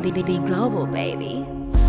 The Global, baby.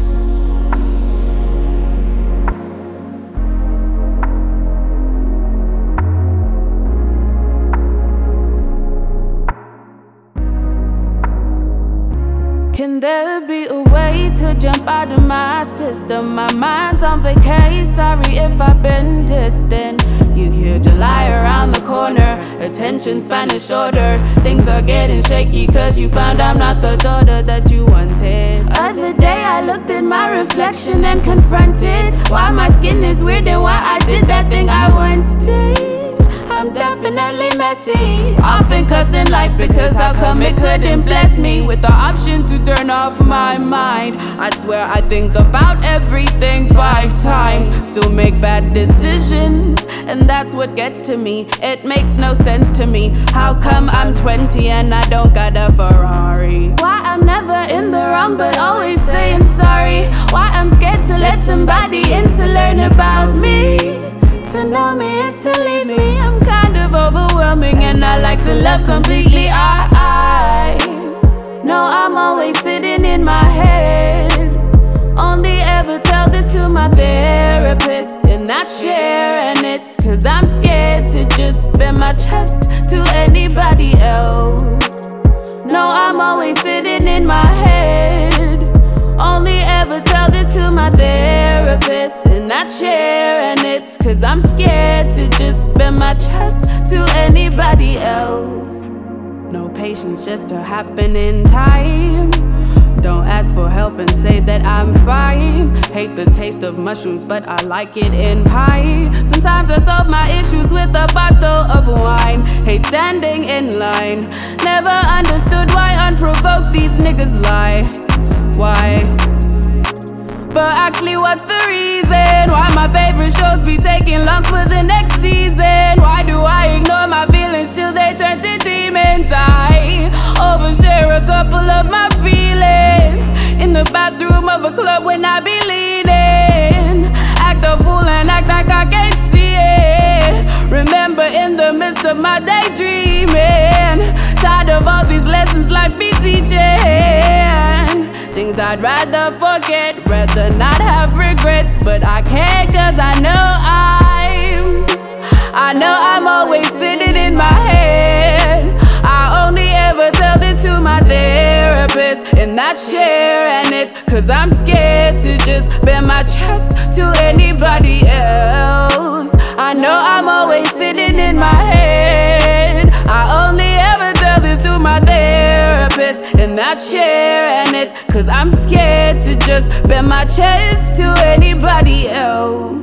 Can there be a way to jump out of my system? My mind's on vacay, sorry if I've been distant. You hear July around the corner, attention span is shorter. Things are getting shaky cause you found I'm not the daughter that you wanted. Other day I looked at my reflection and confronted why my skin is weird and why I did that thing I once did. I'm definitely messy, often cussing life because how come it couldn't bless me with the option to turn off my mind. I swear I think about everything 5 times, still make bad decisions, and that's what gets to me. It makes no sense to me. How come I'm 20 and I don't got a Ferrari? Why I'm never in the wrong but always saying sorry? Why I'm scared to let somebody in to learn about me? To know me is to leave me. I'm kind of overwhelming and I like to love completely. I know I'm always sitting in my head. Only ever tell this to my therapist in that chair, and it's cause I'm scared to just bare my chest to anybody else. No, I'm always sitting in my head. Only ever tell this to my therapist in that chair, and it's cause I'm scared to just bare my chest to anybody else. No patience just to happen in time. Don't ask for help and say that I'm fine. Hate the taste of mushrooms but I like it in pie. Sometimes I solve my issues with a bottle of wine. Hate standing in line. Never understood why unprovoked these niggas lie. Why? But actually what's the reason why my favorite shows be taking long for the next season? Why do I ignore my feelings till they turn to demons? I overshare a couple of my feelings in the bathroom of a club when I be leaning. Act a fool and act like I can't see it. Remember in the midst of my daydreaming. Tired of all these lessons life be teaching. Things I'd rather forget, rather not have regrets. But I can't cause I know I'm always sitting in my head. I only ever tell this to my therapist in that chair, and it's cause I'm scared to just bare my chest to anybody else. I know I'm always sitting in my head. I only ever tell this to my therapist in that chair, and it's cause I'm scared to just bare my chest to anybody else.